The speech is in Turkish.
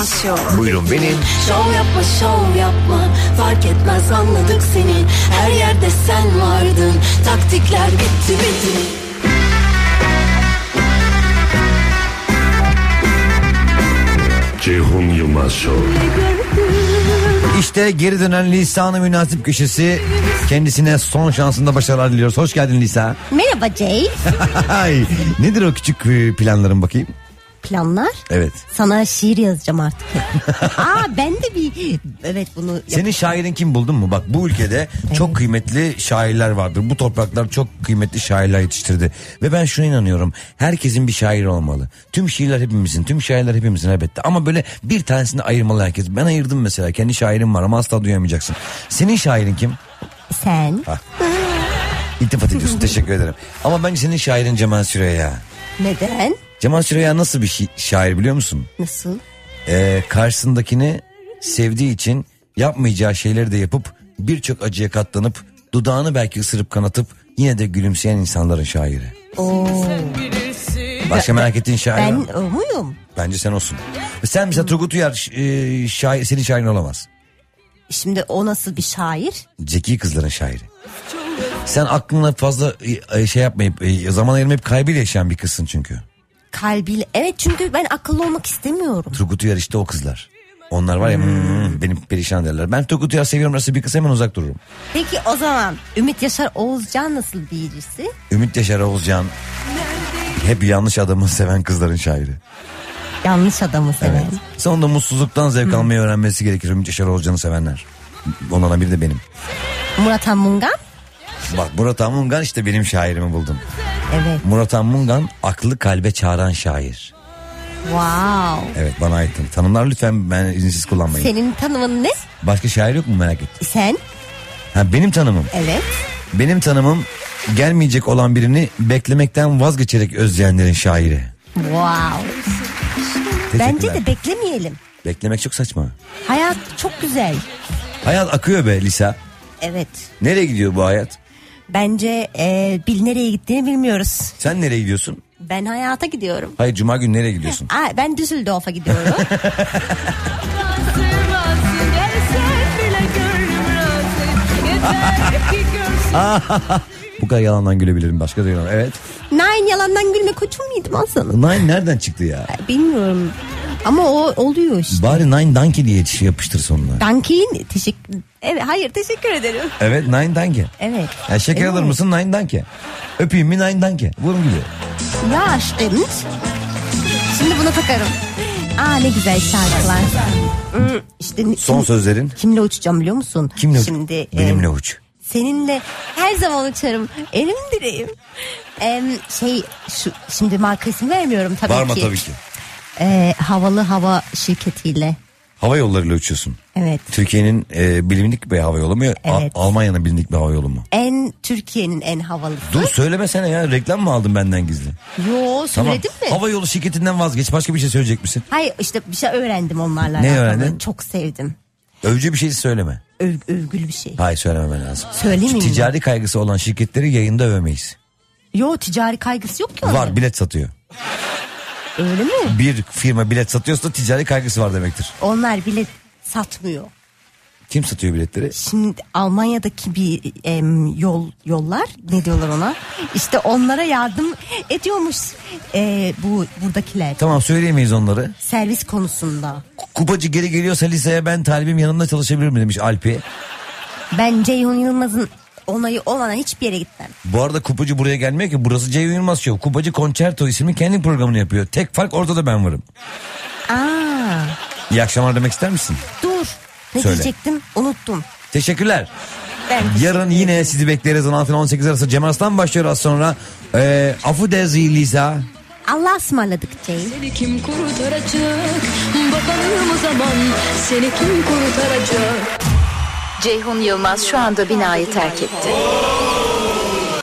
Yılmaz Show. Buyurun benim. Şov yapma fark etmez anladık seni. Her yerde sen vardın, taktikler bitti. Ceyhun Yılmaz Show. İşte geri dönen Lisa'nın münasip köşesi. Kendisine son şansında başarılar diliyoruz. Hoş geldin Lisa. Merhaba Jay. Nedir o küçük planların bakayım? Planlar? Evet. Sana şiir yazacağım artık. Ben de bir... Evet bunu... Senin şairin kim, buldun mu? Bak bu ülkede çok kıymetli şairler vardır. Bu topraklar çok kıymetli şairler yetiştirdi. Ve ben şuna inanıyorum. Herkesin bir şairi olmalı. Tüm şiirler hepimizin, tüm şairler hepimizin elbette. Ama böyle bir tanesini ayırmalı herkes. Ben ayırdım mesela. Kendi şairim var ama asla duyamayacaksın. Senin şairin kim? Sen. İltifat ediyorsun. Teşekkür ederim. Ama bence senin şairin Cemal Süreyya. Neden? Cemal Süreyya nasıl bir şair biliyor musun? Nasıl? Karşısındakini sevdiği için yapmayacağı şeyleri de yapıp birçok acıya katlanıp dudağını belki ısırıp kanatıp yine de gülümseyen insanların şairi. Başka merak ettiğin şair var mı? Ben o muyum? Bence sen olsun. Sen mesela Turgut Uyar senin şairin olamaz. Şimdi o nasıl bir şair? Zeki kızların şairi. Sen aklına fazla şey yapmayıp zaman ayırmayıp kaybıyla yaşayan bir kızsın çünkü. Kalbiyle. Evet, çünkü ben akıllı olmak istemiyorum. Turgut Uyar işte o kızlar. Onlar var ya benim perişan derler. Ben Turgut Uyar seviyorum, nasıl bir kız hemen uzak dururum. Peki o zaman Ümit Yaşar Oğuzcan nasıl birisi? Ümit Yaşar Oğuzcan hep yanlış adamı seven kızların şairi. Yanlış adamı seven. Evet. Sonunda mutsuzluktan zevk almayı öğrenmesi gerekir Ümit Yaşar Oğuzcan'ı sevenler. Onlardan biri de benim. Murat Anmungan? Bak Murat Anmungan işte benim şairimi buldum. Evet. Murat Anmungan aklı kalbe çağıran şair. Wow. Evet, bana ait tanımlar lütfen, ben izinsiz kullanmayın. Senin tanımın ne? Başka şair yok mu, merak ettim. Sen? Benim tanımım. Evet. Benim tanımım gelmeyecek olan birini beklemekten vazgeçerek özleyenlerin şairi. Wow. Bence de beklemeyelim. Beklemek çok saçma. Hayat çok güzel. Hayat akıyor be Lisa. Evet. Nereye gidiyor bu hayat? Bence nereye gittiğini bilmiyoruz. Sen nereye gidiyorsun? Ben hayata gidiyorum. Hayır, cuma günü nereye gidiyorsun? Ben Düsseldorf'a gidiyorum. Bu kadar yalandan gülebilirim, başka da yalan. Evet. Nine yalandan gülme koçum muydum aslında? Nine nereden çıktı ya? Bilmiyorum. Ama o oluyor işte. Bari Nine Donkey diye yapıştır sonuna. Donkey'in teşekkür ederim. Evet, Nine Donkey. Evet. Ya şeker alır mısın Nine Donkey? Öpeyim mi Nine Donkey? Vurun gibi. Ya stimmt. Şimdi bunu takarım. Ne güzel şarkılar. İşte Son sözlerin. Kimle uçacağım biliyor musun? Kimle uç? Şimdi, benimle uç. Seninle her zaman uçarım. Elim direğim. Şimdi marka isim vermiyorum tabii ki. Var mı tabii ki? Havalı hava şirketiyle. Hava yollarıyla uçuyorsun. Evet. Türkiye'nin bilindik bir hava yolu mu? Evet. Almanya'nın bilindik bir hava yolu mu? Türkiye'nin en havalısı. Dur söylemesene ya, reklam mı aldın benden gizli? Yo, söyledim mi? Hava yolu şirketinden vazgeç, başka bir şey söyleyecek misin? Hayır, işte bir şey öğrendim onlarla. Ne öğrendin? Çok sevdim. Övücü bir şey söyleme. Övgülü bir şey. Hayır, söylememen lazım. Söyleyeyim mi? Ticari kaygısı olan şirketleri yayında övemeyiz. Yo, ticari kaygısı yok ki onun. Var, bilet satıyor. Öyle mi? Bir firma bilet satıyorsa ticari kaygısı var demektir. Onlar bilet satmıyor. Kim satıyor biletleri? Şimdi Almanya'daki bir yollar, ne diyorlar ona? İşte onlara yardım ediyormuş buradakiler. Tamam, söyleyemeyiz onları. Servis konusunda. Kupacı geri geliyorsa liseye ben talibim, yanımda çalışabilir mi demiş Alpi. Ben Ceyhun Yılmaz'ın onayı olmadan hiçbir yere gitmem. Bu arada Kupacı buraya gelmiyor ki, burası Ceyhun Yılmaz Show. Kupacı Concerto isimli kendi programını yapıyor. Tek fark orada da ben varım. İyi akşamlar demek ister misin? Dur. Ne Söyle. diyecektim? Unuttum. Teşekkürler. Yarın yine sizi bekleriz 16-18 arası. Cem Arslan başlıyor az sonra. Afudezi Lisa. Allah'a ısmarladık Cey. Seni kim kurtaracak? Bakalım o zaman seni kim kurtaracak? Ceyhun Yılmaz şu anda binayı terk etti.